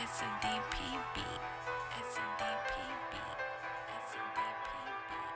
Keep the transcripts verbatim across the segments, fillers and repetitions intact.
It's a D P beat. It's a D P beat. It's a D P beat.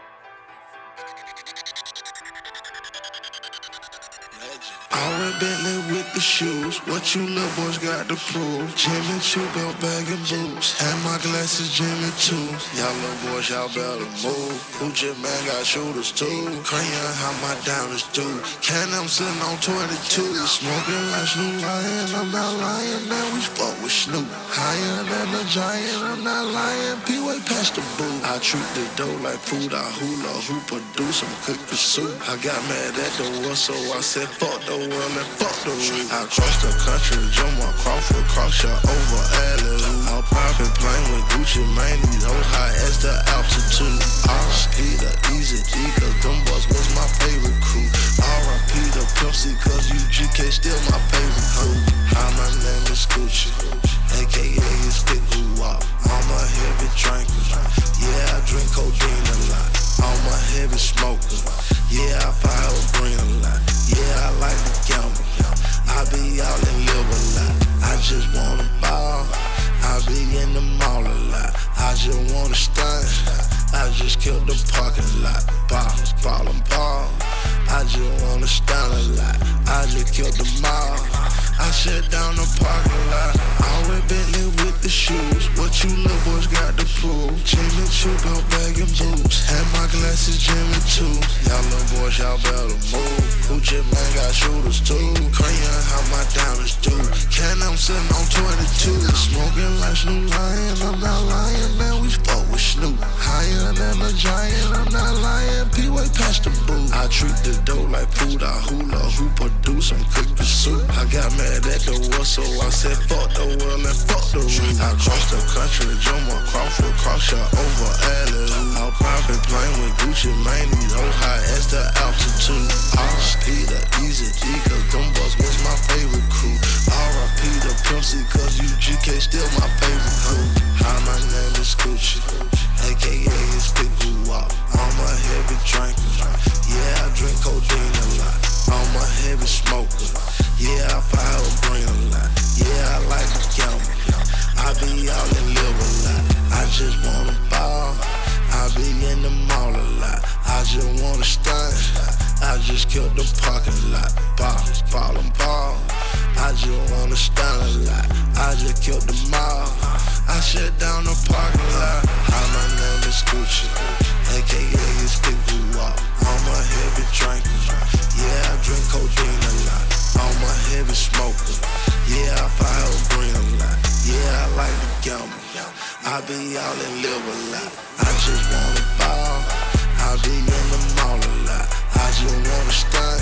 Always Bentley with the shoes. What you little boys got to prove? Jimmy Choo belt bag and boots. And my glasses Jimmy too. Y'all little boys, y'all better move. Gucci man got shooters too. Crayon how my diamonds do. Can I'm sitting on twenty-two. Smoking like Snoop Lion. I'm not lying, man. We fuck with Snoop. Higher than a giant. I'm not lying. P-way past the boo. I treat the dough like food. I hula hoop or do some cook the soup. I got mad at the war, so I said fuck the world and fuck the roof. I cross the country, jump my Crawford, cross shot over alley. I'll poppin' plane with Gucci, man. These hoes high as the altitude. R I P the Easy G, cause them boys was my favorite crew. R I P the Pimp C, cause U G K still my favorite crew. Hi, my name is Gucci, A K A is Big Woo-Wop. I'm a heavy drinker, yeah, I drink codeine a lot. I'm a heavy smoker, yeah, I fire green a lot. Yeah, I like to gamble, I be out and live a lot. I just wanna ball, I be in the mall a lot. I just wanna stunt, I just killed the parking lot. Ball, ball and ball, I just wanna stunt a lot. I just killed the mall, I shut down the parking lot. Always Bentley with the shoes. What you little boys got to prove? Jimmy Choo belt bag and boots. And my glasses Jimmy too. Y'all little boys, y'all better move. Gucci man got shooters too. Crayon how my diamonds do. Can I'm sitting on twenty-two. Smoking like Snoop Lion. I'm not lying, man. We fuck with Snoop. Higher than a giant. I'm not lying. P-way past the boo. I treat the dough like food. I hula hoop or do some cook the soup. I got mad at the war, so I said fuck the world and fuck the roof. I crossed the country, jump my Crawford, cross shot over alley. I'll poppin' plane with Gucci, man. These hoes high as the altitude. R I P the Easy G, cause them boys was my favorite crew. R I P the Pimp C, cause U G K still my favorite crew. Hi, my name is Gucci, A K A is Big Woo-Wop. I'm a heavy drinker, yeah, I drink codeine a lot. I'm a heavy smoker, yeah, I fire green a lot. Yeah, I like to gamble, I be out and live a lot. I just wanna ball, I be in the mall a lot. I just wanna stunt, I just killed the parking lot. Ball, ball and ball, I just wanna stunt a lot. I just killed the mall, I shut down the parking lot. Hi, my name is Gucci, A K A is Big Woo-Wop. I'm a heavy drinker, yeah, I drink codeine a lot. I'm a heavy smoker, yeah, I fire green a lot. Yeah, I like to gamble, I be out and live a lot. I just wanna ball, I be in the mall a lot. I just wanna stunt,